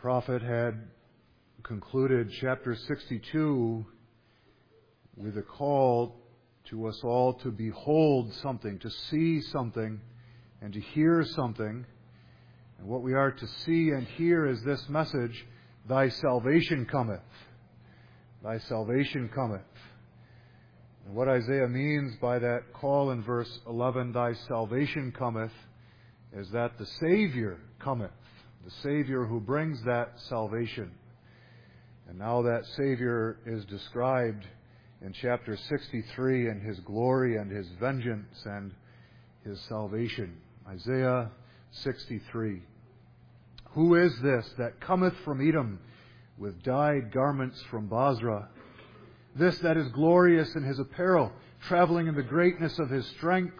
prophet had concluded chapter 62 with a call to us all to behold something, to see something, and to hear something. And what we are to see and hear is this message: Thy salvation cometh. Thy salvation cometh. And what Isaiah means by that call in verse 11, Thy salvation cometh, is that the Savior cometh. The Savior who brings that salvation. And now that Savior is described in chapter 63 in His glory and His vengeance and His salvation. Isaiah 63. Who is this that cometh from Edom with dyed garments from Basra? This that is glorious in his apparel, traveling in the greatness of his strength?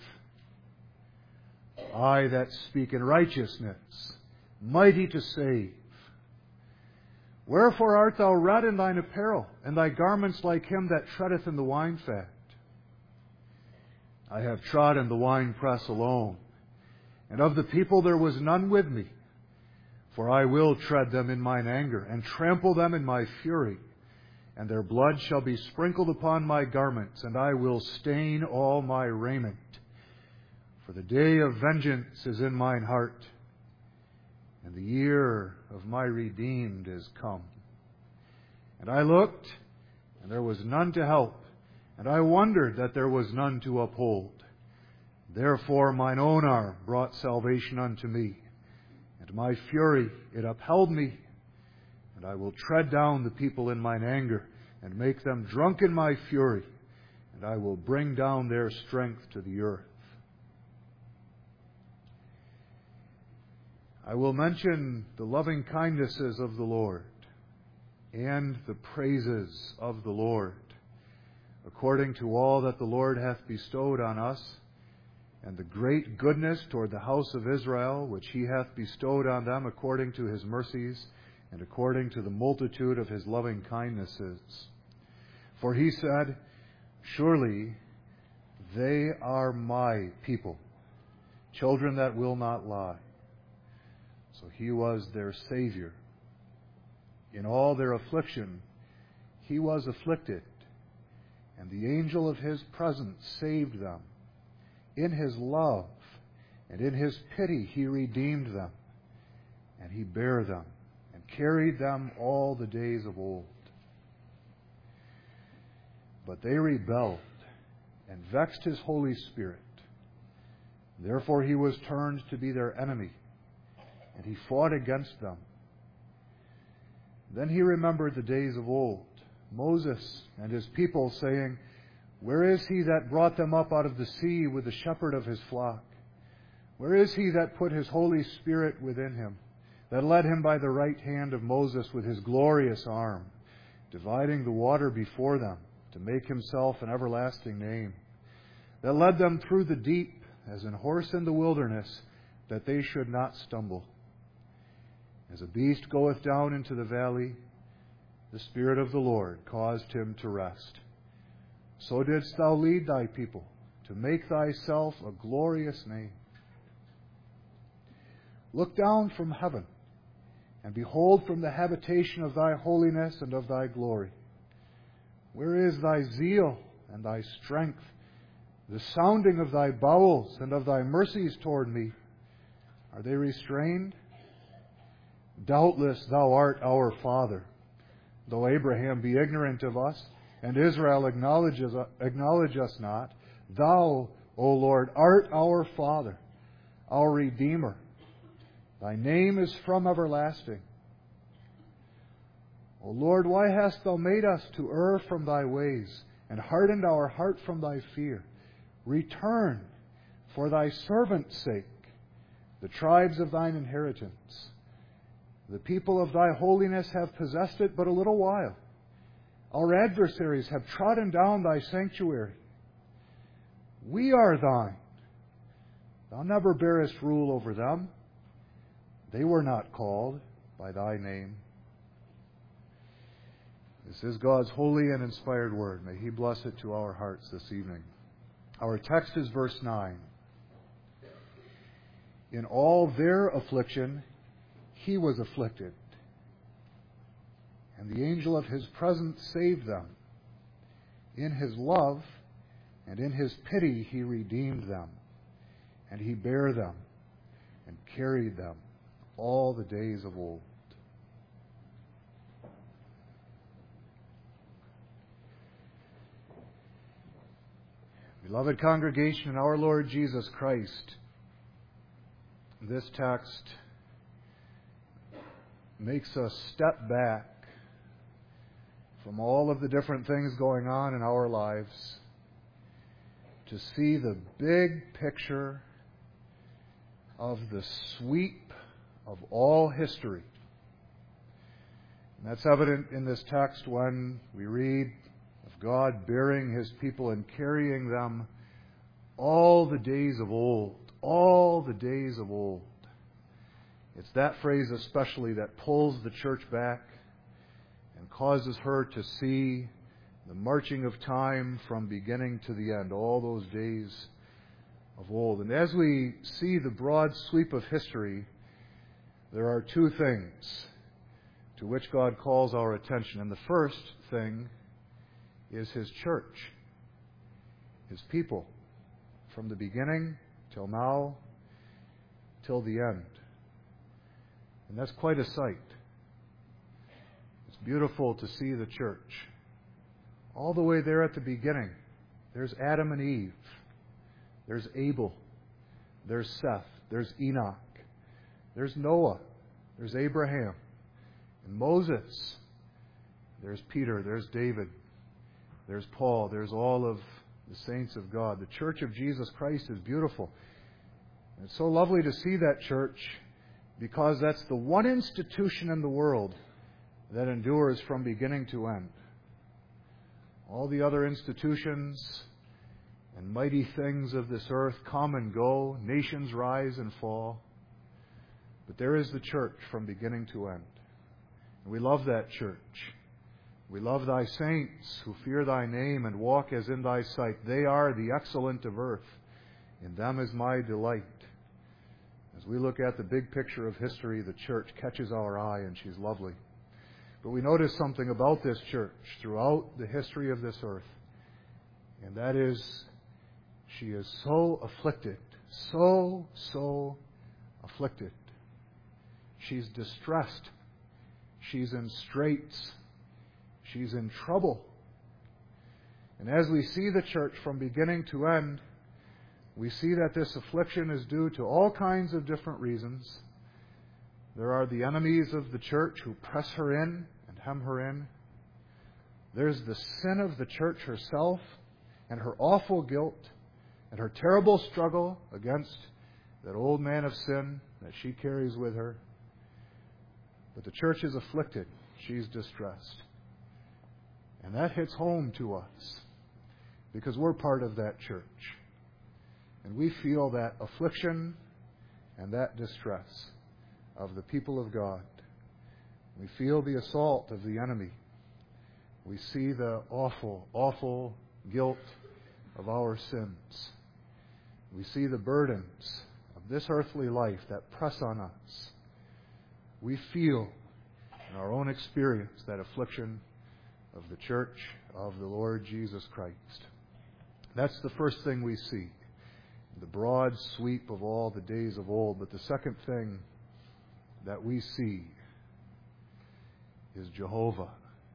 I that speak in righteousness, mighty to save. Wherefore art thou red in thine apparel, and thy garments like him that treadeth in the wine-fat? I have trodden the winepress alone, and of the people there was none with me. For I will tread them in mine anger, and trample them in my fury. And their blood shall be sprinkled upon my garments, and I will stain all my raiment. For the day of vengeance is in mine heart, and the year of my redeemed is come. And I looked, and there was none to help, and I wondered that there was none to uphold. Therefore mine own arm brought salvation unto me, and my fury it upheld me. And I will tread down the people in mine anger, and make them drunk in my fury, and I will bring down their strength to the earth. I will mention the loving kindnesses of the Lord, and the praises of the Lord, according to all that the Lord hath bestowed on us, and the great goodness toward the house of Israel, which He hath bestowed on them according to His mercies, and according to the multitude of His loving kindnesses. For He said, Surely they are my people, children that will not lie. So He was their Savior. In all their affliction, He was afflicted, and the angel of His presence saved them. In His love and in His pity He redeemed them, and He bare them, carried them all the days of old. But they rebelled and vexed His Holy Spirit. Therefore He was turned to be their enemy, and He fought against them. Then He remembered the days of old, Moses and his people, saying, Where is He that brought them up out of the sea with the shepherd of His flock? Where is He that put His Holy Spirit within him, that led him by the right hand of Moses with His glorious arm, dividing the water before them, to make Himself an everlasting name, that led them through the deep as an horse in the wilderness, that they should not stumble? As a beast goeth down into the valley, the Spirit of the Lord caused him to rest. So didst thou lead thy people, to make thyself a glorious name. Look down from heaven, and behold from the habitation of thy holiness and of thy glory. Where is thy zeal and thy strength, the sounding of thy bowels and of thy mercies toward me? Are they restrained? Doubtless thou art our Father, though Abraham be ignorant of us, and Israel acknowledge us not. Thou, O Lord, art our Father, our Redeemer. Thy name is from everlasting. O Lord, why hast Thou made us to err from Thy ways, and hardened our heart from Thy fear? Return, for Thy servant's sake, the tribes of Thine inheritance. The people of Thy holiness have possessed it but a little while. Our adversaries have trodden down Thy sanctuary. We are Thine. Thou never bearest rule over them. They were not called by Thy name. This is God's holy and inspired word. May He bless it to our hearts this evening. Our text is verse 9. In all their affliction, He was afflicted, And the angel of his presence saved them. In his love and in his pity he redeemed them. And he bare them and carried them all the days of old. Beloved congregation in our Lord Jesus Christ, this text makes us step back from all of the different things going on in our lives to see the big picture of the sweep of all history. And that's evident in this text when we read of God bearing His people and carrying them all the days of old. All the days of old. It's that phrase especially that pulls the church back and causes her to see the marching of time from beginning to the end, all those days of old. And as we see the broad sweep of history, there are two things to which God calls our attention. And the first thing is His church, His people, from the beginning till now, till the end. And that's quite a sight. It's beautiful to see the church. All the way there at the beginning, there's Adam and Eve. There's Abel. There's Seth. There's Enoch. There's Noah. There's Abraham. And Moses. There's Peter. There's David. There's Paul. There's all of the saints of God. The church of Jesus Christ is beautiful. And it's so lovely to see that church because that's the one institution in the world that endures from beginning to end. All the other institutions and mighty things of this earth come and go. Nations rise and fall. But there is the church from beginning to end. And we love that church. We love Thy saints who fear Thy name and walk as in Thy sight. They are the excellent of earth. In them is my delight. As we look at the big picture of history, the church catches our eye, and she's lovely. But we notice something about this church throughout the history of this earth. And that is, she is so afflicted. So afflicted. She's distressed. She's in straits. She's in trouble. And as we see the church from beginning to end, we see that this affliction is due to all kinds of different reasons. There are the enemies of the church who press her in and hem her in. There's the sin of the church herself and her awful guilt and her terrible struggle against that old man of sin that she carries with her. But the church is afflicted. She's distressed. And that hits home to us because we're part of that church. And we feel that affliction and that distress of the people of God. We feel the assault of the enemy. We see the awful guilt of our sins. We see the burdens of this earthly life that press on us. We feel in our own experience that affliction of the church of the Lord Jesus Christ. That's the first thing we see. The broad sweep of all the days of old. But the second thing that we see is Jehovah,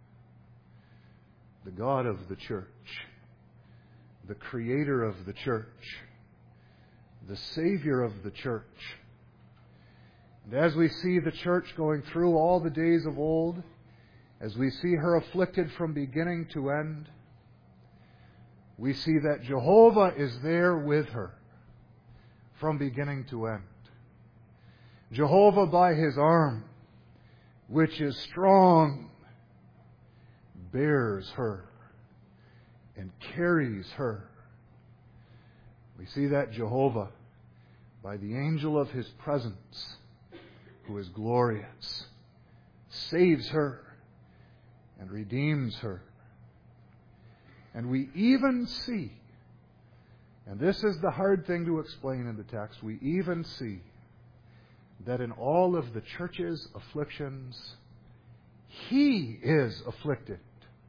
the God of the church, the Creator of the church, the Savior of the church. And as we see the church going through all the days of old, as we see her afflicted from beginning to end, we see that Jehovah is there with her from beginning to end. Jehovah, by His arm, which is strong, bears her and carries her. We see that Jehovah, by the angel of His presence, who is glorious, saves her and redeems her. And we even see, and this is the hard thing to explain in the text, we even see that in all of the church's afflictions, He is afflicted.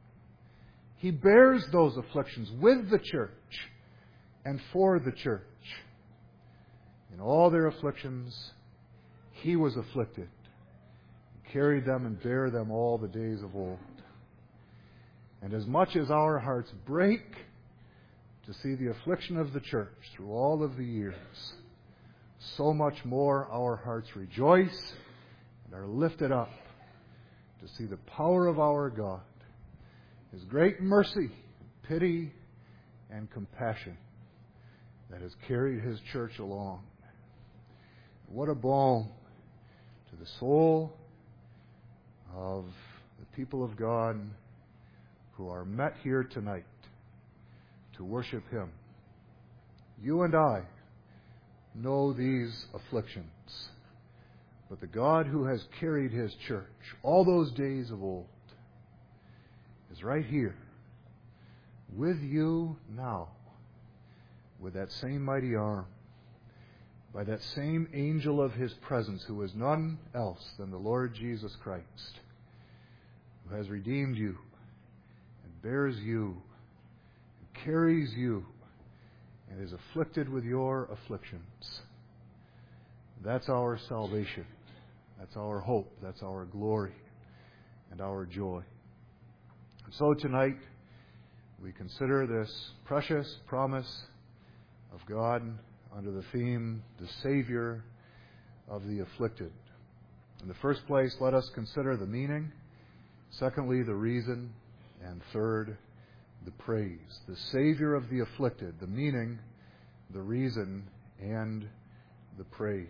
He bears those afflictions with the church and for the church. In all their afflictions, He was afflicted, carried them and bare them all the days of old. And as much as our hearts break to see the affliction of the church through all of the years, so much more our hearts rejoice and are lifted up to see the power of our God, His great mercy, pity, and compassion that has carried His church along. What a balm to the soul of the people of God who are met here tonight to worship Him. You and I know these afflictions, but the God who has carried His church all those days of old is right here with you now, with that same mighty arm, by that same angel of His presence, who is none else than the Lord Jesus Christ, who has redeemed you and bears you and carries you and is afflicted with your afflictions. That's our salvation. That's our hope. That's our glory and our joy. And so tonight, we consider this precious promise of God under the theme, the Savior of the afflicted. In the first place, let us consider the meaning. Secondly, the reason. And third, the praise. The Savior of the afflicted, the meaning, the reason, and the praise.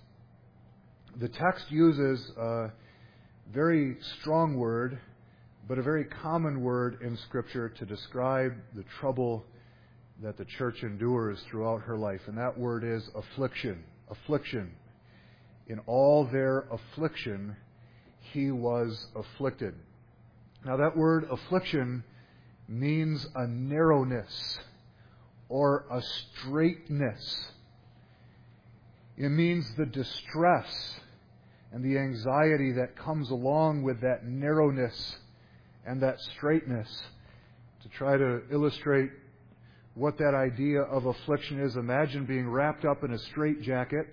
The text uses a very strong word, but a very common word in Scripture to describe the trouble that the church endures throughout her life. And that word is affliction. Affliction. In all their affliction, He was afflicted. Now that word affliction means a narrowness or a straightness. It means the distress and the anxiety that comes along with that narrowness and that straightness. To try to illustrate what that idea of affliction is, imagine being wrapped up in a straitjacket,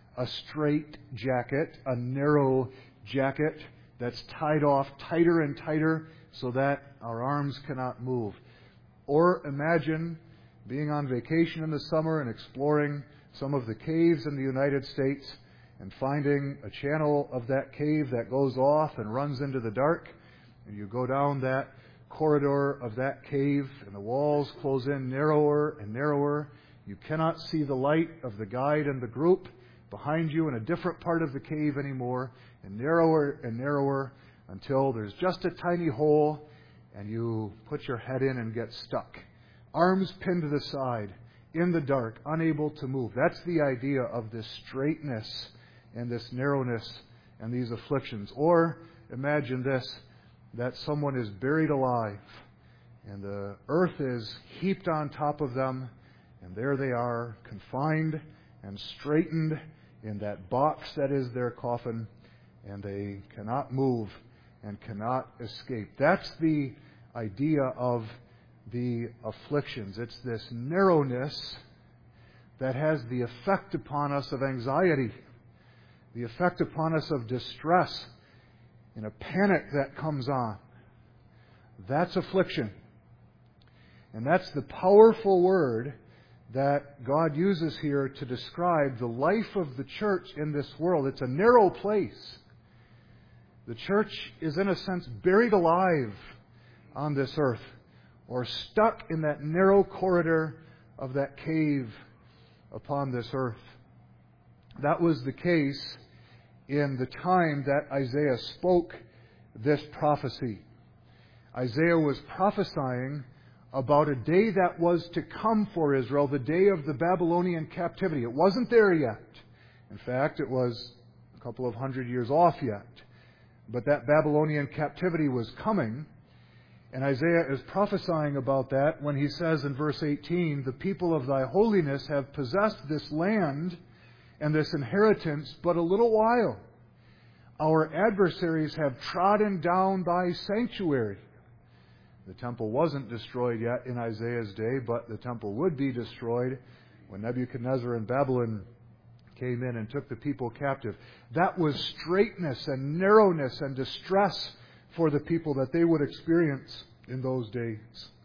a narrow jacket that's tied off tighter and tighter so that our arms cannot move. Or imagine being on vacation in the summer and exploring some of the caves in the United States and finding a channel of that cave that goes off and runs into the dark, and you go down that corridor of that cave, and the walls close in narrower and narrower. You cannot see the light of the guide and the group behind you in a different part of the cave anymore, and narrower until there's just a tiny hole, and you put your head in and get stuck. Arms pinned to the side, in the dark, unable to move. That's the idea of this straightness and this narrowness and these afflictions. Or imagine this, that someone is buried alive and the earth is heaped on top of them, and there they are, confined and straightened in that box that is their coffin, and they cannot move and cannot escape. That's the idea of the afflictions. It's this narrowness that has the effect upon us of anxiety, the effect upon us of distress, in a panic that comes on. That's affliction. And that's the powerful word that God uses here to describe the life of the church in this world. It's a narrow place. The church is, in a sense, buried alive on this earth, or stuck in that narrow corridor of that cave upon this earth. That was the case in the time that Isaiah spoke this prophecy. Isaiah was prophesying about a day that was to come for Israel, the day of the Babylonian captivity. It wasn't there yet. In fact, it was a couple of 100 years off yet. But that Babylonian captivity was coming, and Isaiah is prophesying about that when he says in verse 18, "The people of thy holiness have possessed this land and this inheritance but a little while. Our adversaries have trodden down thy sanctuary. The temple wasn't destroyed yet in Isaiah's day, but the temple would be destroyed when Nebuchadnezzar and Babylon came in and took the people captive. That was straightness and narrowness and distress for the people that they would experience in those days.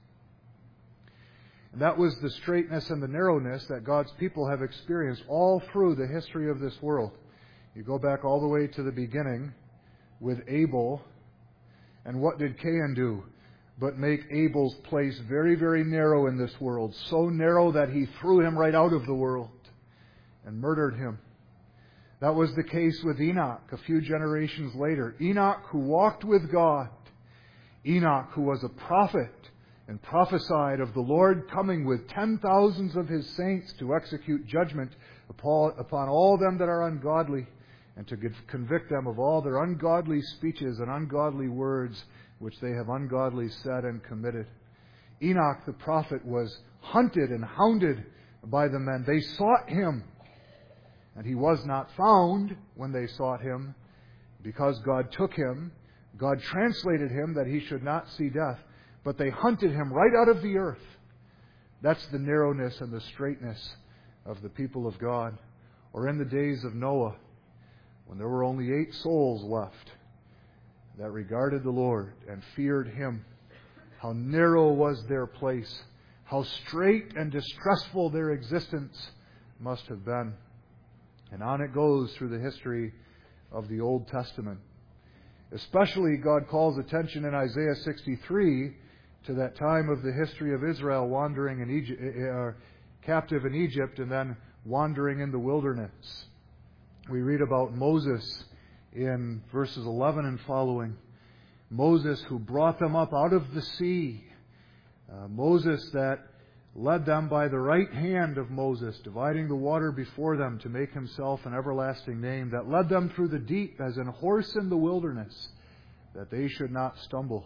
And that was the straightness and the narrowness that God's people have experienced all through the history of this world. You go back all the way to the beginning with Abel, and what did Cain do? But make Abel's place very, very narrow in this world. So narrow that he threw him right out of the world and murdered him. That was the case with Enoch a few generations later. Enoch, who walked with God. Enoch, who was a prophet and prophesied of the Lord coming with 10,000s of His saints to execute judgment upon all them that are ungodly, and to convict them of all their ungodly speeches and ungodly words which they have ungodly said and committed. Enoch the prophet was hunted and hounded by the men. They sought him, and he was not found when they sought him, because God took him. God translated him that he should not see death, but they hunted him right out of the earth. That's the narrowness and the straightness of the people of God. Or in the days of Noah, when there were only 8 souls left that regarded the Lord and feared Him. How narrow was their place. How straight and distressful their existence must have been. And on it goes through the history of the Old Testament. Especially, God calls attention in Isaiah 63 to that time of the history of Israel wandering in Egypt, captive in Egypt, and then wandering in the wilderness. We read about Moses in verses 11 and following. Moses who brought them up out of the sea. Moses that led them by the right hand of Moses, dividing the water before them to make himself an everlasting name, that led them through the deep as an horse in the wilderness, that they should not stumble.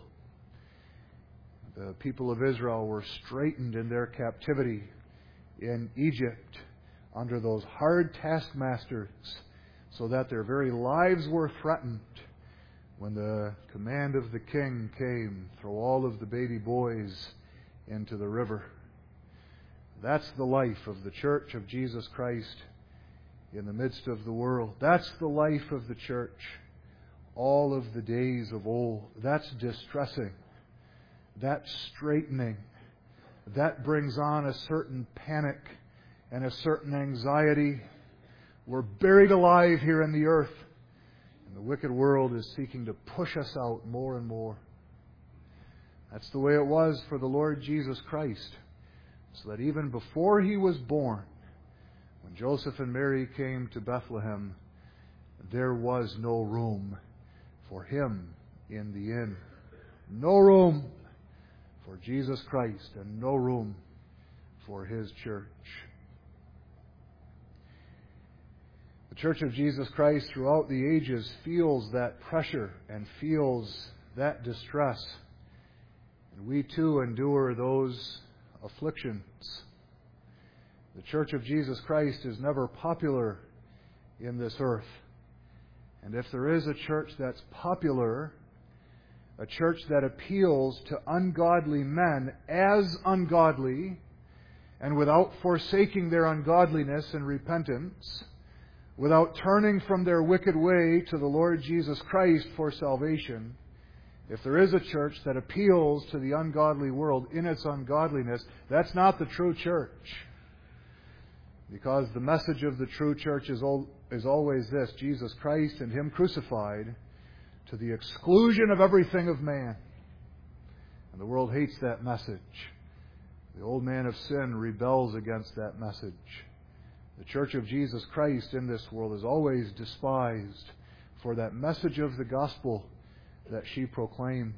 The people of Israel were straitened in their captivity in Egypt under those hard taskmasters, so that their very lives were threatened when the command of the king came, throw all of the baby boys into the river. That's the life of the Church of Jesus Christ in the midst of the world. That's the life of the church all of the days of old. That's distressing. That's straightening. That brings on a certain panic and a certain anxiety. We're buried alive here in the earth, and the wicked world is seeking to push us out more and more. That's the way it was for the Lord Jesus Christ. So that even before He was born, when Joseph and Mary came to Bethlehem, there was no room for Him in the inn. No room for Jesus Christ, and no room for His church. The Church of Jesus Christ throughout the ages feels that pressure and feels that distress. And we too endure those afflictions. The Church of Jesus Christ is never popular in this earth. And if there is a church that's popular, a church that appeals to ungodly men as ungodly, and without forsaking their ungodliness and repentance, without turning from their wicked way to the Lord Jesus Christ for salvation, if there is a church that appeals to the ungodly world in its ungodliness, that's not the true church. Because the message of the true church is always this: Jesus Christ and Him crucified, to the exclusion of everything of man. And the world hates that message. The old man of sin rebels against that message. The Church of Jesus Christ in this world is always despised for that message of the gospel that she proclaims.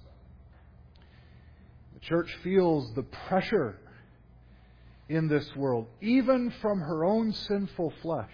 The church feels the pressure in this world, even from her own sinful flesh.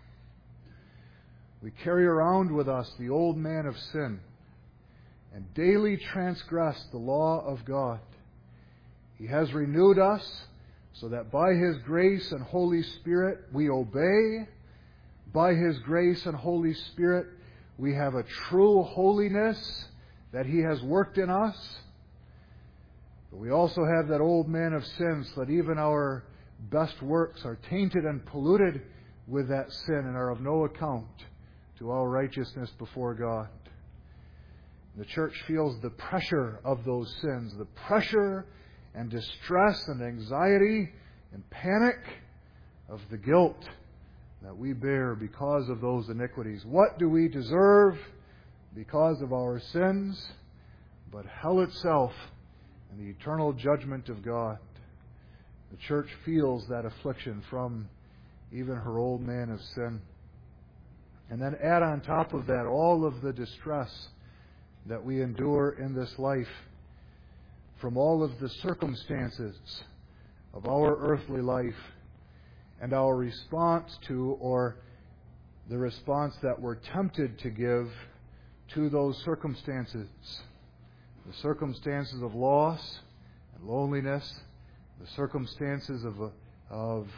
We carry around with us the old man of sin and daily transgress the law of God. He has renewed us so that by His grace and Holy Spirit we obey. By His grace and Holy Spirit We have a true holiness that He has worked in us. But we also have that old man of sin, so that even our best works are tainted and polluted with that sin and are of no account to our righteousness before God. The church feels the pressure of those sins, the pressure and distress and anxiety and panic of the guilt that we bear because of those iniquities. What do we deserve because of our sins? But hell itself and the eternal judgment of God. The church feels that affliction from even her old man of sin. And then add on top of that all of the distress that we endure in this life from all of the circumstances of our earthly life and our response to, or the response that we're tempted to give to those circumstances. The circumstances of loss and loneliness, the circumstances of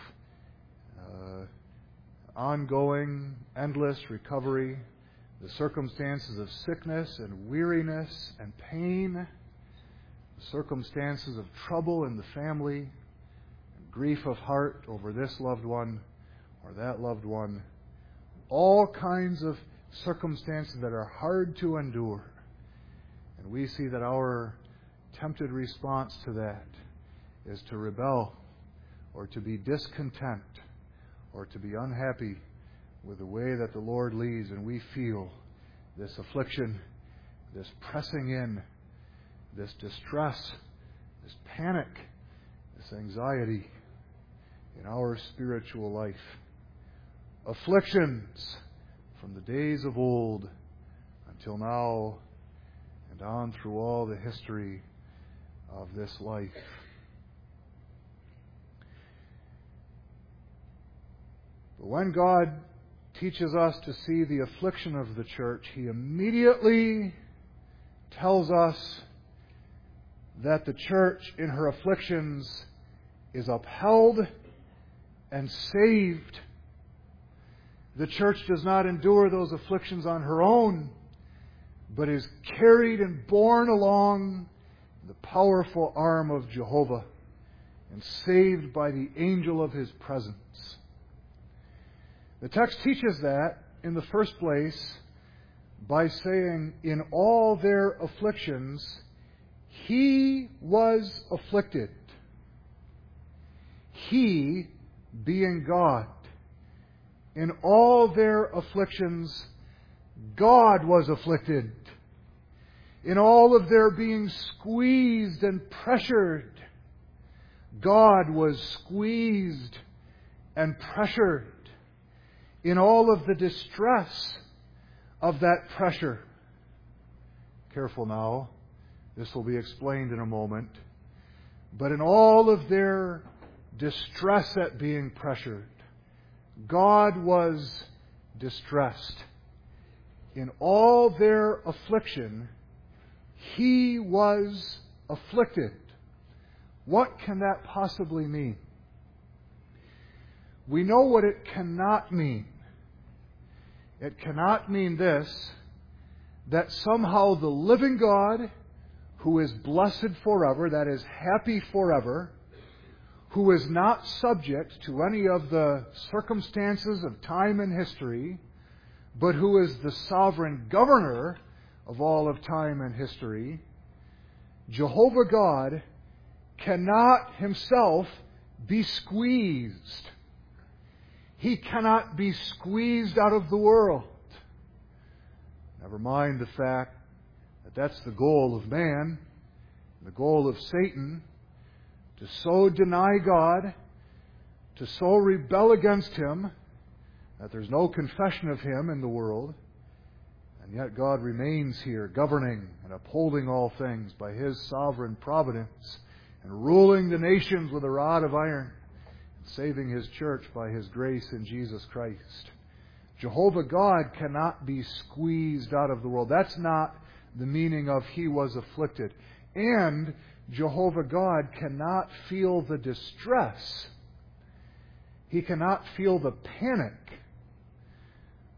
ongoing, endless recovery, the circumstances of sickness and weariness and pain, the circumstances of trouble in the family, and grief of heart over this loved one or that loved one, all kinds of circumstances that are hard to endure. And we see that our tempted response to that is to rebel or to be discontent or to be unhappy with the way that the Lord leads, and we feel this affliction, this pressing in, this distress, this panic, this anxiety in our spiritual life. Afflictions from the days of old until now and on through all the history of this life. But when God teaches us to see the affliction of the church, He immediately tells us that the church in her afflictions is upheld and saved. The church does not endure those afflictions on her own, but is carried and borne along the powerful arm of Jehovah and saved by the angel of His presence. The text teaches that, in the first place, by saying, in all their afflictions, He was afflicted. He, being God. In all their afflictions, God was afflicted. In all of their being squeezed and pressured, God was squeezed and pressured. In all of the distress of that pressure. Careful now, this will be explained in a moment. But in all of their distress at being pressured, God was distressed. In all their affliction, He was afflicted. What can that possibly mean? We know what it cannot mean. It cannot mean this, that somehow the living God, who is blessed forever, that is, happy forever, who is not subject to any of the circumstances of time and history, but who is the sovereign governor of all of time and history, Jehovah God cannot Himself be squeezed. He cannot be squeezed out of the world. Never mind the fact that that's the goal of man, the goal of Satan, to so deny God, to so rebel against Him, that there's no confession of Him in the world. And yet God remains here, governing and upholding all things by His sovereign providence, and ruling the nations with a rod of iron, saving His church by His grace in Jesus Christ. Jehovah God cannot be squeezed out of the world. That's not the meaning of He was afflicted. And Jehovah God cannot feel the distress. He cannot feel the panic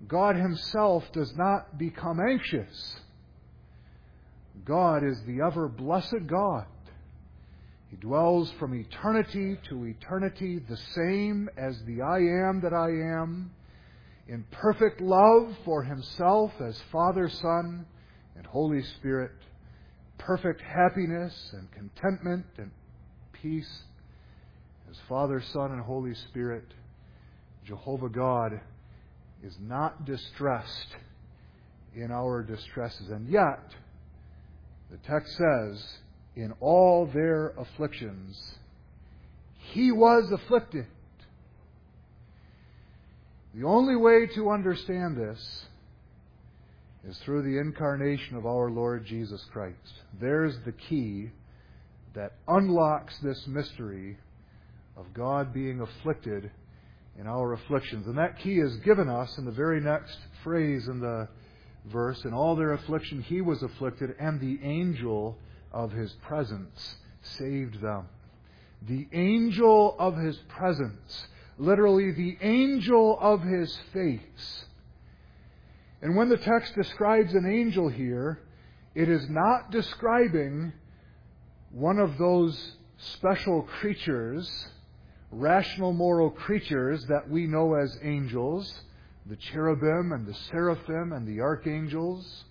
God Himself does not become anxious. God is the ever-blessed God. He dwells from eternity to eternity, the same as the I am that I am, in perfect love for Himself as Father, Son, and Holy Spirit, perfect happiness and contentment and peace as Father, Son, and Holy Spirit. Jehovah God is not distressed in our distresses. And yet, the text says, in all their afflictions, He was afflicted. The only way to understand this is through the incarnation of our Lord Jesus Christ. There's the key that unlocks this mystery of God being afflicted in our afflictions. And that key is given us in the very next phrase in the verse. In all their affliction He was afflicted, and the angel of His presence saved them. The angel of His presence. Literally, the angel of His face. And when the text describes an angel here, it is not describing one of those special creatures, rational moral creatures that we know as angels, the cherubim and the seraphim and the archangels.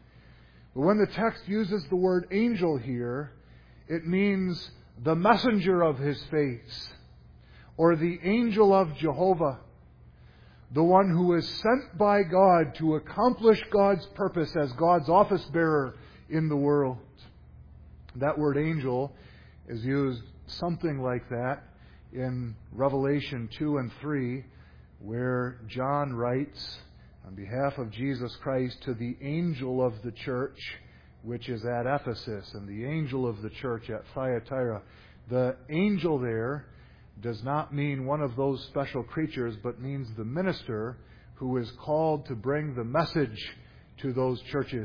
But when the text uses the word angel here, it means the messenger of His face, or the angel of Jehovah, the one who is sent by God to accomplish God's purpose as God's office bearer in the world. That word angel is used something like that in Revelation 2 and 3, where John writes on behalf of Jesus Christ to the angel of the church, which is at Ephesus, and the angel of the church at Thyatira. The angel there does not mean one of those special creatures, but means the minister who is called to bring the message to those churches.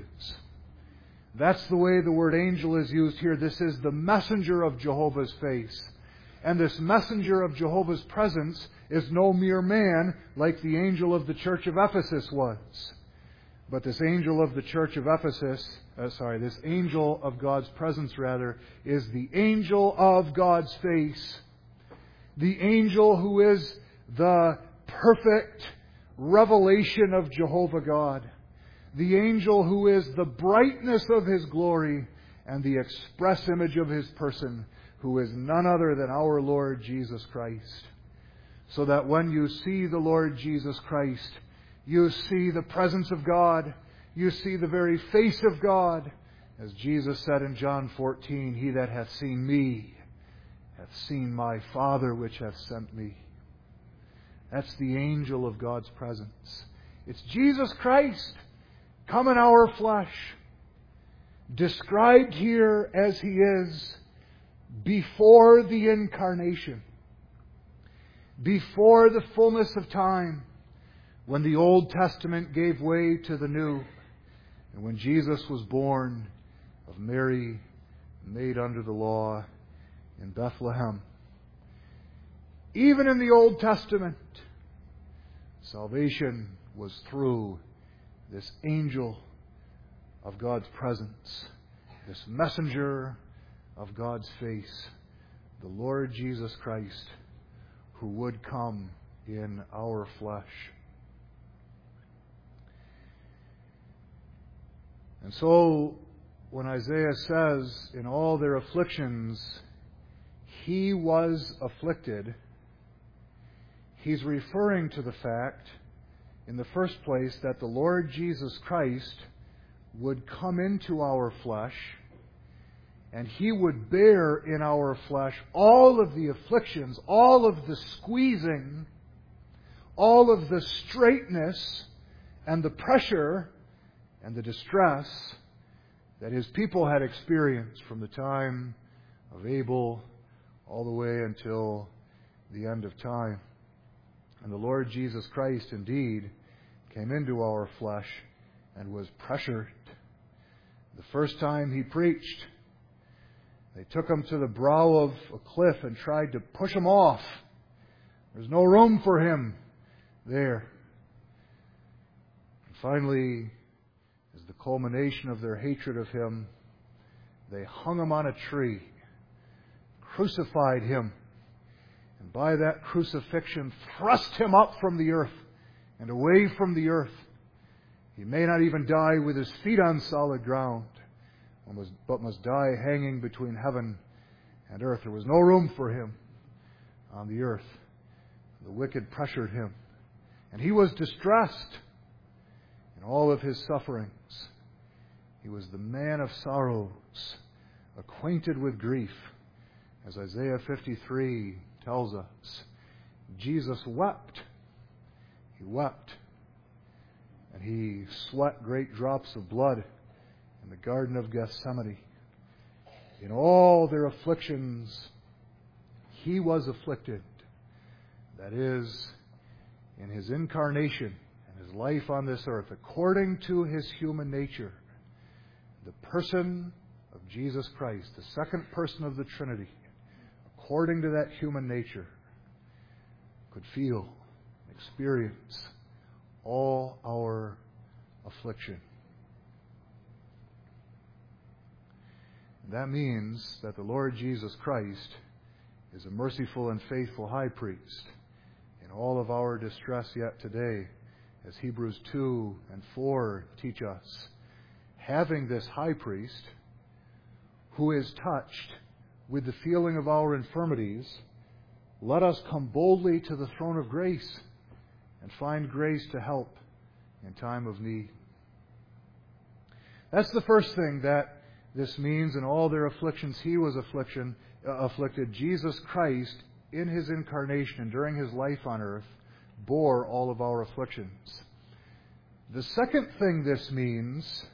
That's the way the word angel is used here. This is the messenger of Jehovah's face. And this messenger of Jehovah's presence is no mere man like the angel of the church of Ephesus was. But this angel of the church of Ephesus, this angel of God's presence rather, is the angel of God's face. The angel who is the perfect revelation of Jehovah God. The angel who is the brightness of His glory and the express image of His person, who is none other than our Lord Jesus Christ. So that when you see the Lord Jesus Christ, you see the presence of God. You see the very face of God. As Jesus said in John 14, He that hath seen me hath seen my Father which hath sent me. That's the angel of God's presence. It's Jesus Christ come in our flesh, described here as He is before the incarnation, before the fullness of time, when the Old Testament gave way to the New, and when Jesus was born of Mary, made under the law, in Bethlehem. Even in the Old Testament, salvation was through this angel of God's presence, this messenger of God's face, the Lord Jesus Christ, who would come in our flesh. And so, when Isaiah says, in all their afflictions, He was afflicted, he's referring to the fact, in the first place, that the Lord Jesus Christ would come into our flesh, and He would bear in our flesh all of the afflictions, all of the squeezing, all of the straitness, and the pressure, and the distress that His people had experienced from the time of Abel all the way until the end of time. And the Lord Jesus Christ indeed came into our flesh and was pressured. The first time He preached, they took Him to the brow of a cliff and tried to push Him off. There's no room for Him there. finally, as the culmination of their hatred of Him, they hung Him on a tree, crucified Him, and by that crucifixion thrust Him up from the earth and away from the earth. He may not even die with His feet on solid ground, but must die hanging between heaven and earth. There was no room for Him on the earth. The wicked pressured Him, and He was distressed in all of His sufferings. He was the man of sorrows, acquainted with grief. As Isaiah 53 tells us, Jesus wept. He wept. And He sweat great drops of blood in the Garden of Gethsemane. In all their afflictions, He was afflicted. That is, in His incarnation and His life on this earth, according to His human nature, the person of Jesus Christ, the second person of the Trinity, according to that human nature, could feel, experience all our affliction. That means that the Lord Jesus Christ is a merciful and faithful high priest in all of our distress yet today, as Hebrews 2 and 4 teach us. Having this high priest who is touched with the feeling of our infirmities, let us come boldly to the throne of grace and find grace to help in time of need. That's the first thing that this means. In all their afflictions, He was afflicted. Jesus Christ, in His incarnation and during His life on earth, bore all of our afflictions. The second thing this means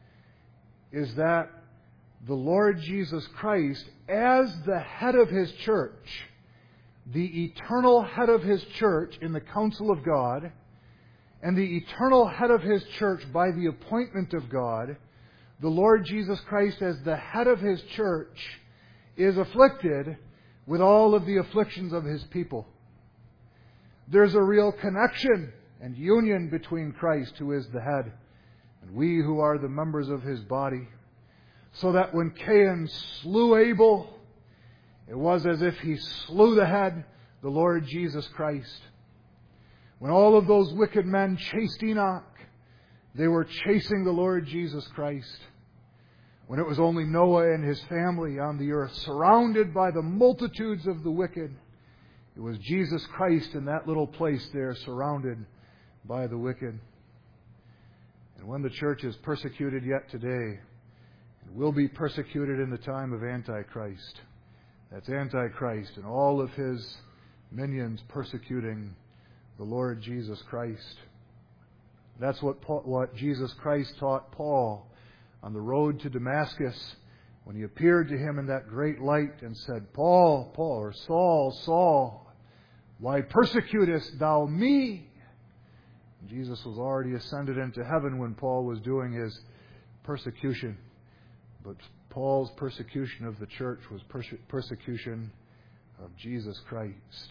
is that the Lord Jesus Christ, as the head of His church, the eternal head of His church in the counsel of God, and the eternal head of His church by the appointment of God, the Lord Jesus Christ, as the head of His church, is afflicted with all of the afflictions of His people. There's a real connection and union between Christ, who is the head, and we who are the members of His body. So that when Cain slew Abel, it was as if he slew the head, the Lord Jesus Christ. When all of those wicked men chased Enoch, they were chasing the Lord Jesus Christ. When it was only Noah and his family on the earth, surrounded by the multitudes of the wicked, it was Jesus Christ in that little place there, surrounded by the wicked. And when the church is persecuted yet today, it will be persecuted in the time of Antichrist. That's Antichrist and all of his minions persecuting the Lord Jesus Christ. That's what Jesus Christ taught Paul on the road to Damascus when He appeared to him in that great light and said, Paul, or Saul, Saul, why persecutest thou me? And Jesus was already ascended into heaven when Paul was doing his persecution. But Paul's persecution of the church was persecution of Jesus Christ.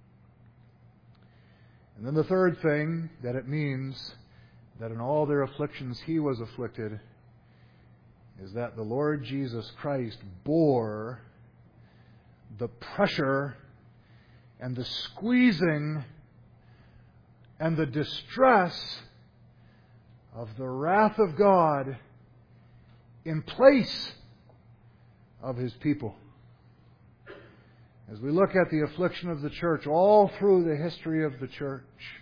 And then the third thing that it means that in all their afflictions He was afflicted is that the Lord Jesus Christ bore the pressure and the squeezing and the distress of the wrath of God in place of His people. As we look at the affliction of the church all through the history of the church,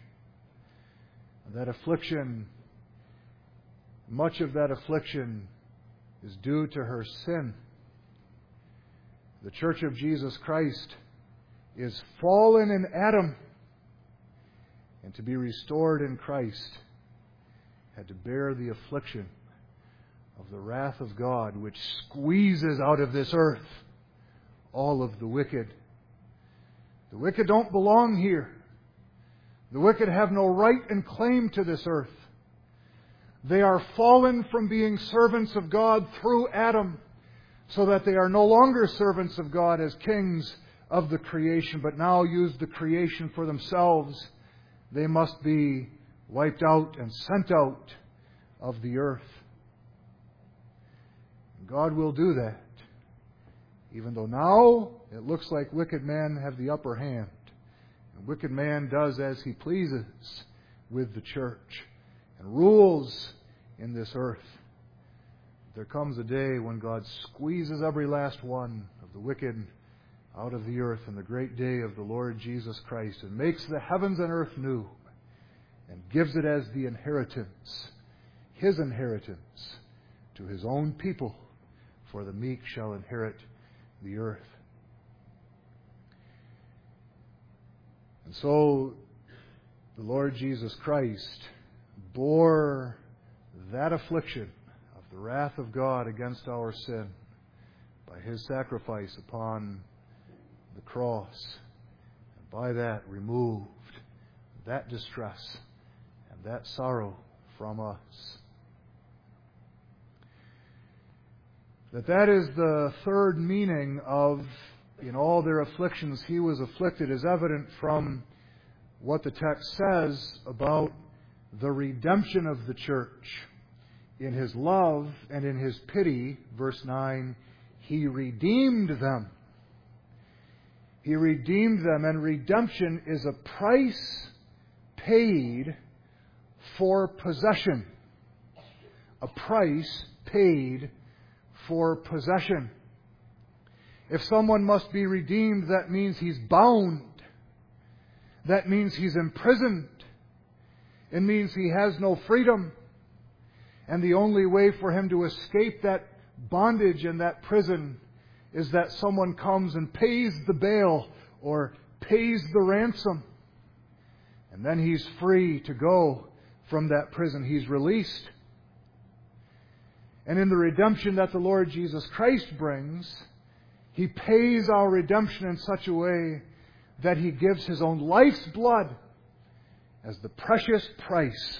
that affliction, much of that affliction is due to her sin. The church of Jesus Christ is fallen in Adam, and to be restored in Christ had to bear the affliction of the wrath of God, which squeezes out of this earth all of the wicked. The wicked don't belong here. The wicked have no right and claim to this earth. They are fallen from being servants of God through Adam, so that they are no longer servants of God as kings of the creation, but now use the creation for themselves. They must be wiped out and sent out of the earth. God will do that, even though now it looks like wicked men have the upper hand. And wicked man does as he pleases with the church and rules in this earth. There comes a day when God squeezes every last one of the wicked out of the earth in the great day of the Lord Jesus Christ and makes the heavens and earth new and gives it as the inheritance, His inheritance, to His own people, for the meek shall inherit the earth. And so the Lord Jesus Christ bore that affliction of the wrath of God against our sin by His sacrifice upon the cross, and by that removed that distress and that sorrow from us. That is the third meaning of, in all their afflictions He was afflicted, is evident from what the text says about the redemption of the church. In His love and in His pity, verse 9, He redeemed them. He redeemed them, and redemption is a price paid for possession. A price paid for possession. If someone must be redeemed, that means he's bound. That means he's imprisoned. It means he has no freedom. And the only way for him to escape that bondage and that prison is that someone comes and pays the bail or pays the ransom. And then he's free to go from that prison. He's released. And in the redemption that the Lord Jesus Christ brings, He pays our redemption in such a way that He gives His own life's blood as the precious price,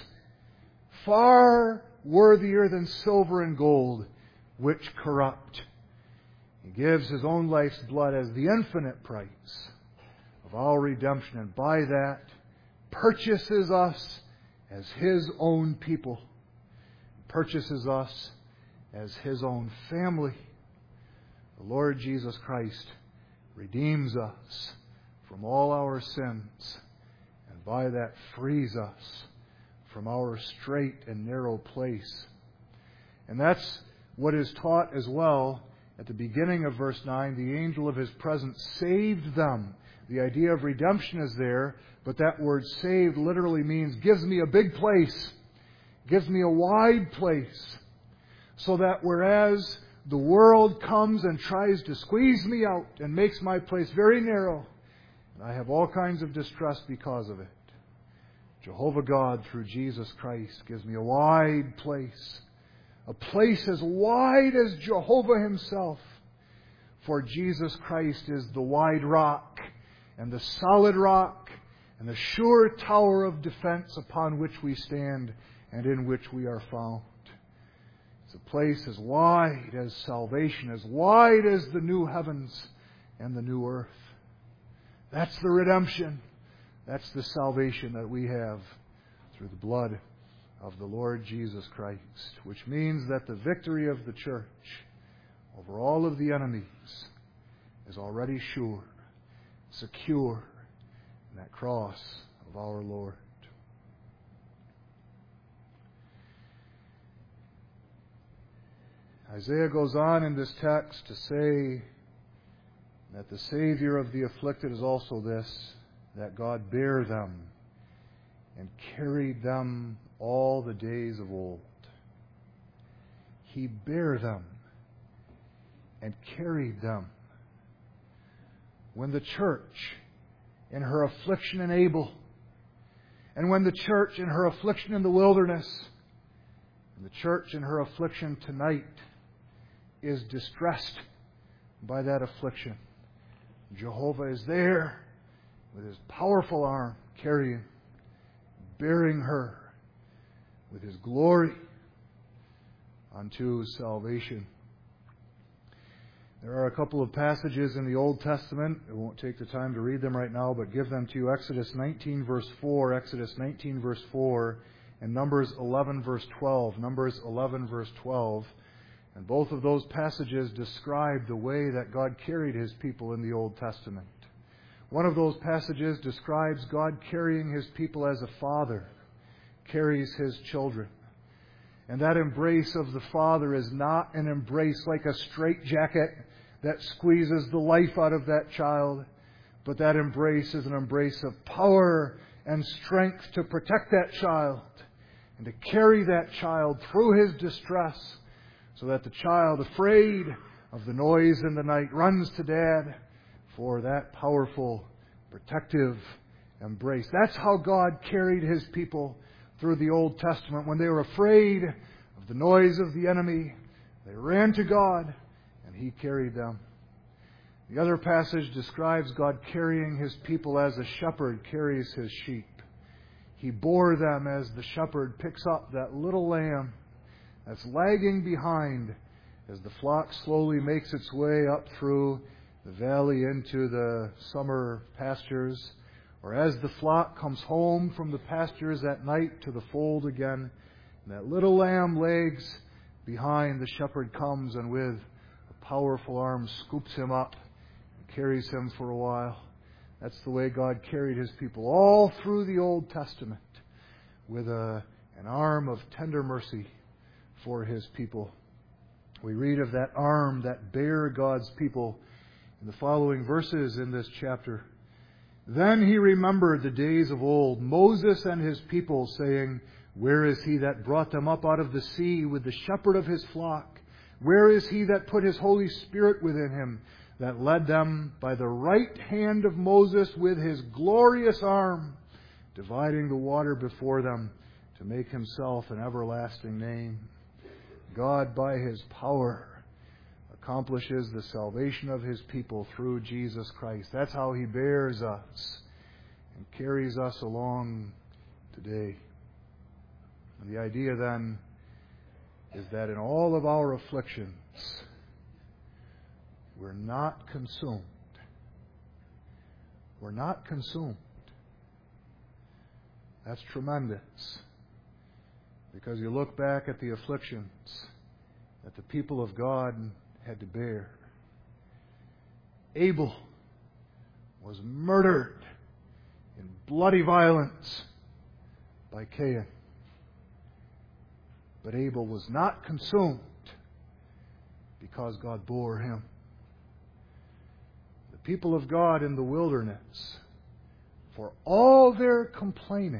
far worthier than silver and gold, which corrupt. He gives His own life's blood as the infinite price of our redemption, and by that purchases us as His own people, purchases us as His own family. The Lord Jesus Christ redeems us from all our sins, and by that frees us from our strait and narrow place. And that's what is taught as well at the beginning of verse 9. The angel of His presence saved them. The idea of redemption is there, but that word saved literally means gives me a big place, gives me a wide place, so that whereas the world comes and tries to squeeze me out and makes my place very narrow, and I have all kinds of distress because of it, Jehovah God, through Jesus Christ, gives me a wide place. A place as wide as Jehovah Himself. For Jesus Christ is the wide rock, and the solid rock, and the sure tower of defense upon which we stand, and in which we are found. It's a place as wide as salvation, as wide as the new heavens and the new earth. That's the redemption. That's the salvation that we have through the blood of the Lord Jesus Christ, which means that the victory of the church over all of the enemies is already sure, secure in that cross of our Lord. Isaiah goes on in this text to say that the Savior of the afflicted is also this, that God bare them and carried them all the days of old. He bare them and carried them. When the church in her affliction in Abel, and when the church in her affliction in the wilderness, and the church in her affliction tonight is distressed by that affliction, Jehovah is there with His powerful arm carrying, bearing her with His glory unto salvation. There are a couple of passages in the Old Testament. I won't take the time to read them right now, but give them to you. Exodus 19 verse 4, Exodus 19 verse 4, and Numbers 11 verse 12. Numbers 11 verse 12. And both of those passages describe the way that God carried His people in the Old Testament. One of those passages describes God carrying His people as a father carries his children. And that embrace of the Father is not an embrace like a straitjacket that squeezes the life out of that child, but that embrace is an embrace of power and strength to protect that child and to carry that child through his distress so that the child, afraid of the noise in the night, runs to Dad for that powerful, protective embrace. That's how God carried His people through the Old Testament. When they were afraid of the noise of the enemy, they ran to God and He carried them. The other passage describes God carrying His people as a shepherd carries his sheep. He bore them as the shepherd picks up that little lamb that's lagging behind as the flock slowly makes its way up through the valley into the summer pastures, or as the flock comes home from the pastures at night to the fold again, and that little lamb lags behind, the shepherd comes and with a powerful arm scoops him up and carries him for a while. That's the way God carried His people all through the Old Testament, with an arm of tender mercy for His people. We read of that arm that bare God's people in the following verses in this chapter. Then He remembered the days of old, Moses and his people, saying, Where is He that brought them up out of the sea with the shepherd of His flock? Where is He that put His Holy Spirit within him, that led them by the right hand of Moses with His glorious arm, dividing the water before them to make Himself an everlasting name? God, by His power, accomplishes the salvation of His people through Jesus Christ. That's how He bears us and carries us along today. And the idea then is that in all of our afflictions, we're not consumed. We're not consumed. That's tremendous. Because you look back at the afflictions that the people of God had to bear. Abel was murdered in bloody violence by Cain. But Abel was not consumed because God bore him. The people of God in the wilderness, for all their complaining,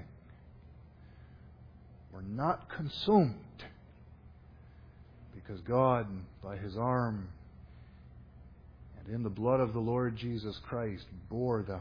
were not consumed because God, by His arm and in the blood of the Lord Jesus Christ, bore them.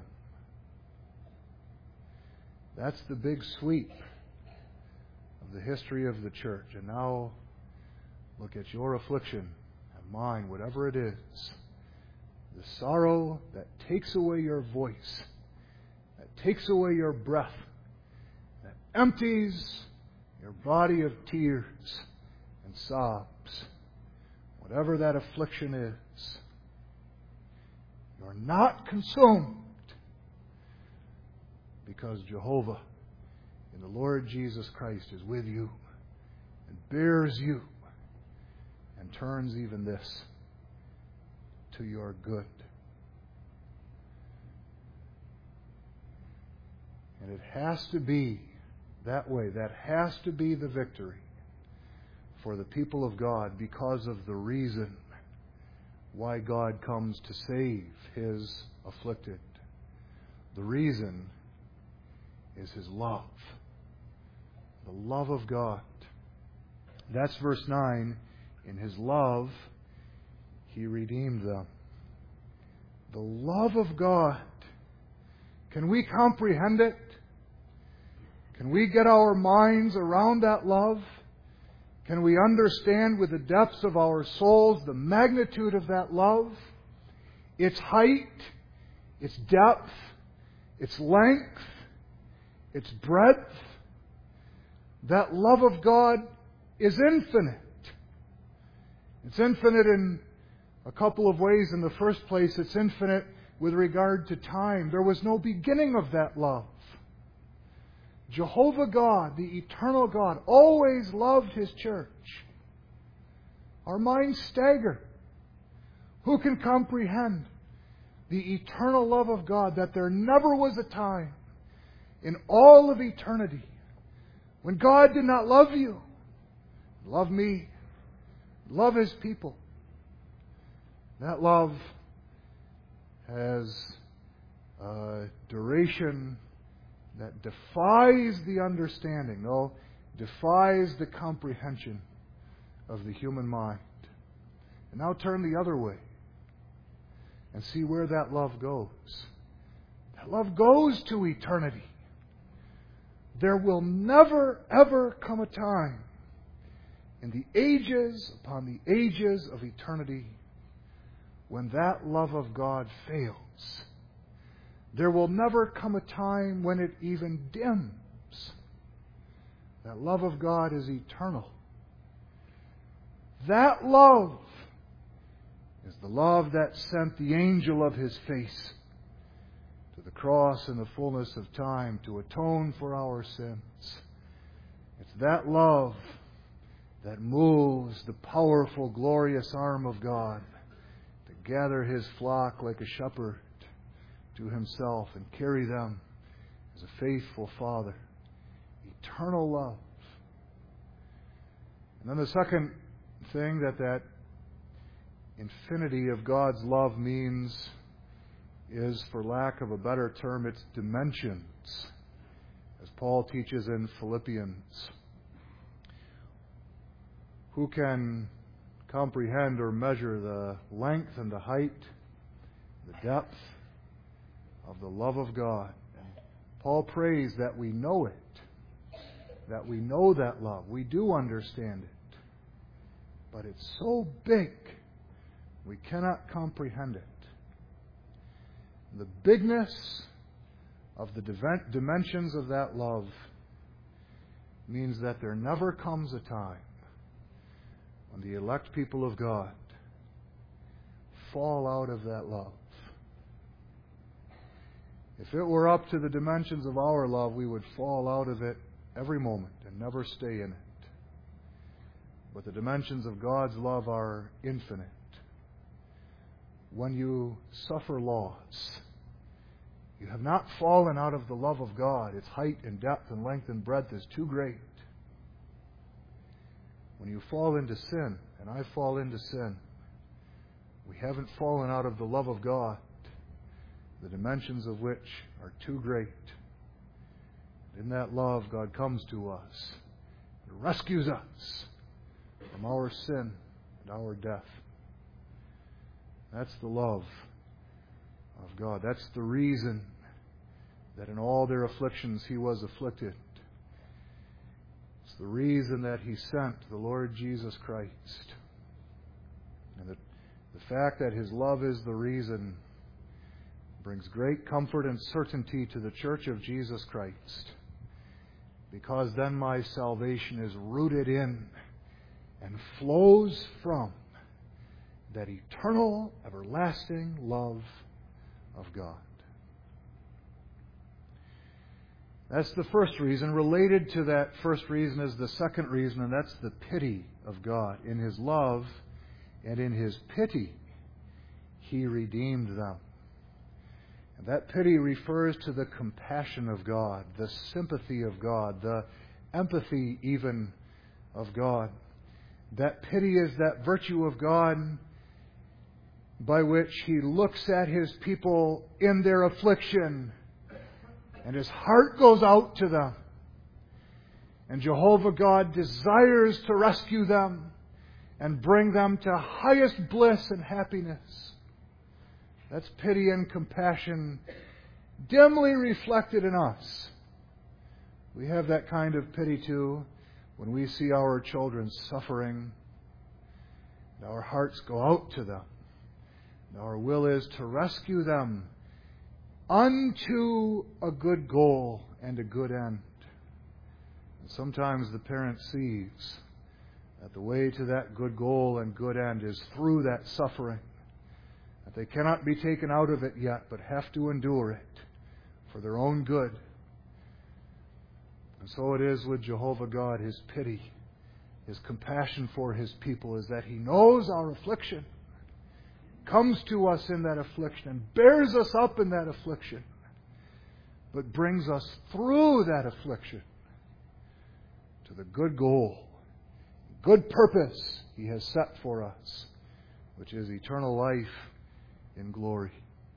That's the big sweep of the history of the church. And now look at your affliction and mine, whatever it is. The sorrow that takes away your voice, that takes away your breath, that empties your body of tears and sobs. Whatever that affliction is, you're not consumed because Jehovah in the Lord Jesus Christ is with you and bears you and turns even this to your good. And it has to be that way. That has to be the victory for the people of God because of the reason why God comes to save His afflicted. The reason is His love. The love of God. That's verse 9. In His love, He redeemed them. The love of God. Can we comprehend it? Can we get our minds around that love? Can we understand with the depths of our souls the magnitude of that love? Its height, its depth, its length, its breadth. That love of God is infinite. It's infinite in A couple of ways. In the first place, it's infinite with regard to time. There was no beginning of that love. Jehovah God, the eternal God, always loved His church. Our minds stagger. Who can comprehend the eternal love of God, that there never was a time in all of eternity when God did not love you, love me, love His people? That love has a duration that defies the understanding, no, defies the comprehension of the human mind. And now turn the other way and see where that love goes. That love goes to eternity. There will never, ever come a time in the ages upon the ages of eternity when that love of God fails. There will never come a time when it even dims. That love of God is eternal. That love is the love that sent the angel of His face to the cross in the fullness of time to atone for our sins. It's that love that moves the powerful, glorious arm of God to gather His flock like a shepherd to Himself and carry them as a faithful Father. Eternal love. And then the second thing that infinity of God's love means is, for lack of a better term, its dimensions, as Paul teaches in Philippians. Who can comprehend or measure the length and the height, the depth of the love of God? And Paul prays that we know it, that we know that love. We do understand it, but it's so big we cannot comprehend it. The bigness of the dimensions of that love means that there never comes a time when the elect people of God fall out of that love. If it were up to the dimensions of our love, we would fall out of it every moment and never stay in it. But the dimensions of God's love are infinite. When you suffer loss, you have not fallen out of the love of God. Its height and depth and length and breadth is too great. When you fall into sin, and I fall into sin, we haven't fallen out of the love of God, the dimensions of which are too great. In that love, God comes to us and rescues us from our sin and our death. That's the love of God. That's the reason that in all their afflictions He was afflicted. It's the reason that He sent the Lord Jesus Christ. And the fact that His love is the reason brings great comfort and certainty to the Church of Jesus Christ. Because then my salvation is rooted in and flows from that eternal, everlasting love of God. That's the first reason. Related to that first reason is the second reason, and that's the pity of God. In His love and in His pity, He redeemed them. And that pity refers to the compassion of God, the sympathy of God, the empathy even of God. That pity is that virtue of God by which He looks at His people in their affliction and His heart goes out to them. And Jehovah God desires to rescue them and bring them to highest bliss and happiness. That's pity and compassion dimly reflected in us. We have that kind of pity too when we see our children suffering. Our hearts go out to them. Our will is to rescue them unto a good goal and a good end. And sometimes the parent sees that the way to that good goal and good end is through that suffering. that they cannot be taken out of it yet, but have to endure it for their own good. And so it is with Jehovah God. His pity, His compassion for His people is that He knows our affliction, comes to us in that affliction, and bears us up in that affliction, but brings us through that affliction to the good goal, good purpose He has set for us, which is eternal life in glory.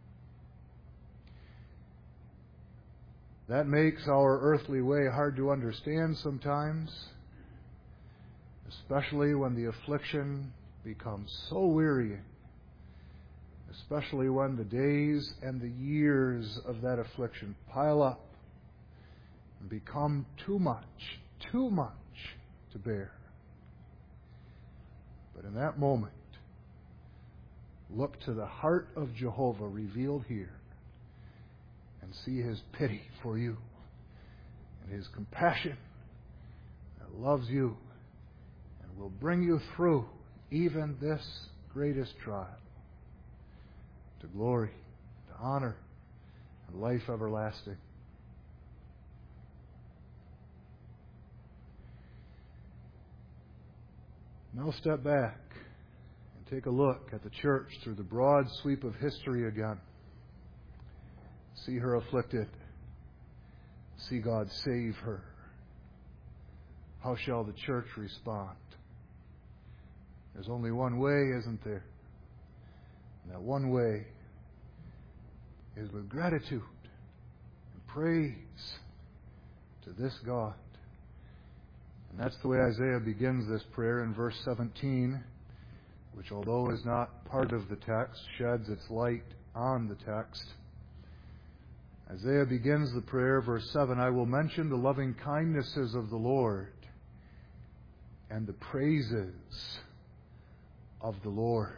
That makes our earthly way hard to understand sometimes, especially when the affliction becomes so wearying, especially when the days and the years of that affliction pile up and become too much to bear. But in that moment, look to the heart of Jehovah revealed here and see His pity for you and His compassion that loves you and will bring you through even this greatest trial to glory, to honor, and life everlasting. Now step back and take a look at the church through the broad sweep of history again. See her afflicted. See God save her. How shall the church respond? There's only one way, isn't there? And that one way is with gratitude and praise to this God. And that's the way Isaiah begins this prayer in verse 17, which, although is not part of the text, sheds its light on the text. Isaiah begins the prayer, verse 7, I will mention the loving kindnesses of the Lord and the praises of the Lord.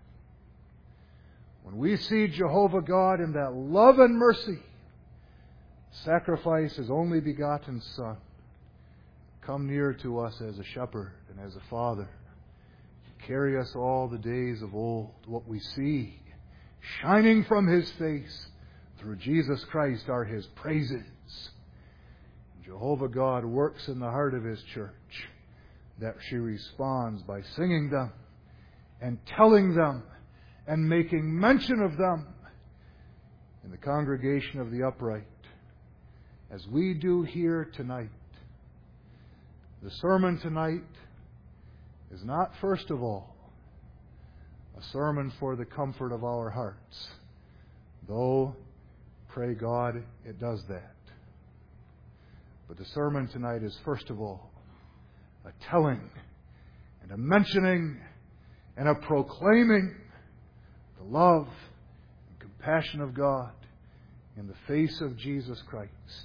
When we see Jehovah God in that love and mercy, sacrifice His only begotten Son, come near to us as a shepherd and as a father, carry us all the days of old, what we see shining from His face through Jesus Christ are His praises. Jehovah God works in the heart of His church that she responds by singing them and telling them and making mention of them in the congregation of the upright, as we do here tonight. The sermon tonight is not, first of all, a sermon for the comfort of our hearts, though, pray God, it does that. But the sermon tonight is, first of all, a telling and a mentioning and a proclaiming the love and compassion of God in the face of Jesus Christ.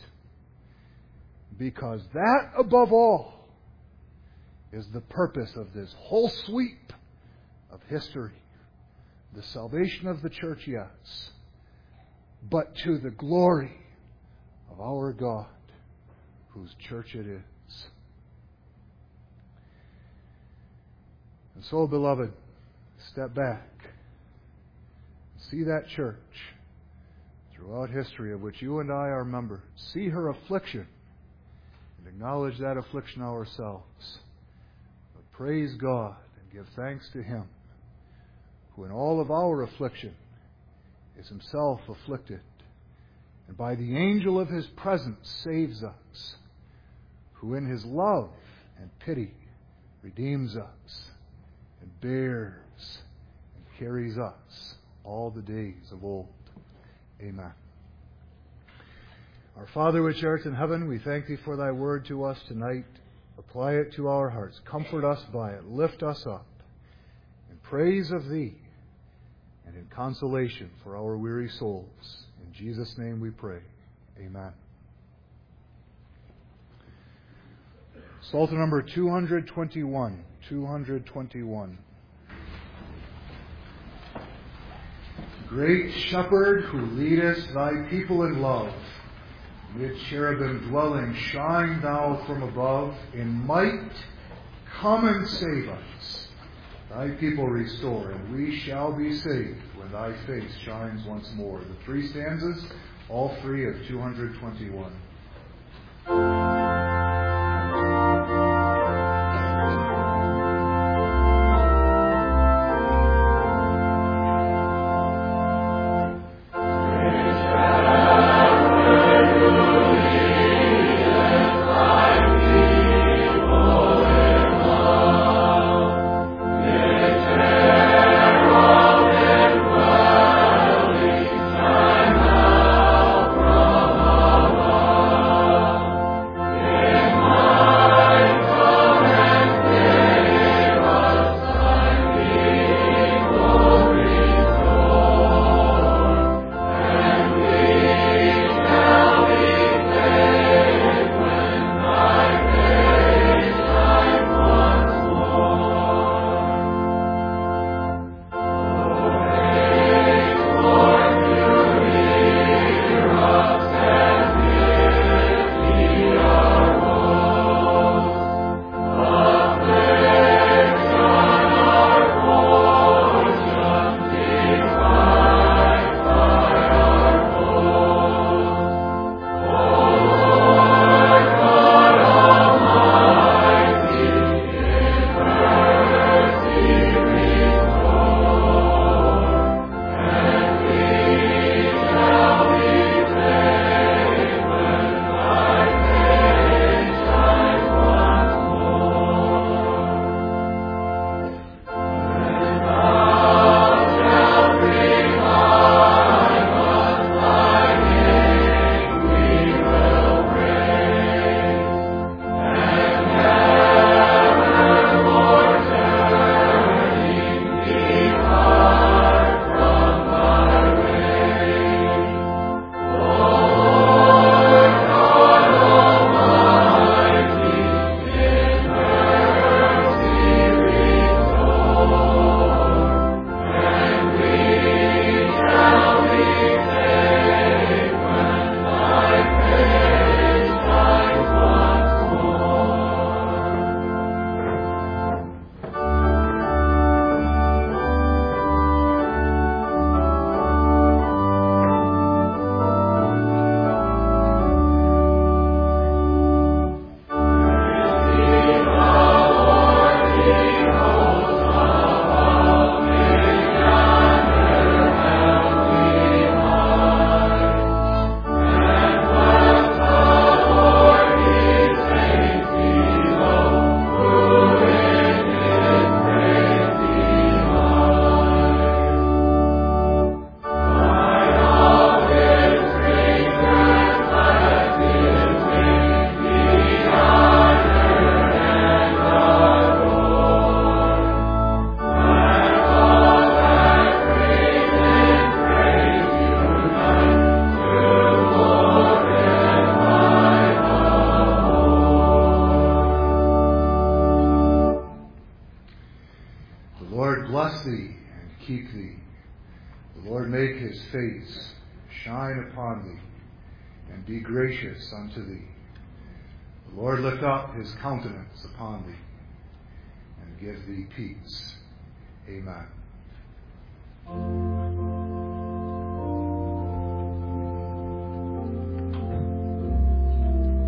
Because that, above all, is the purpose of this whole sweep of history. The salvation of the church, yes, but to the glory of our God, whose church it is. And so, beloved, step back. See that church throughout history of which you and I are members. See her affliction and acknowledge that affliction ourselves. But praise God and give thanks to Him, who in all of our affliction is Himself afflicted, and by the angel of His presence saves us, who in His love and pity redeems us and bears and carries us all the days of old. Amen. Our Father which art in heaven, we thank Thee for Thy word to us tonight. Apply it to our hearts. Comfort us by it. Lift us up in praise of Thee and in consolation for our weary souls. In Jesus' name we pray. Amen. Psalter number 221. 221. Great Shepherd, who leadest Thy people in love, mid cherubim dwelling, shine Thou from above. In might, come and save us. Thy people restore, and we shall be saved when thy face shines once more. The three stanzas, all three of 221. bless thee and keep thee. The Lord make his face shine upon thee and be gracious unto thee. The Lord lift up his countenance upon thee and give thee peace. Amen.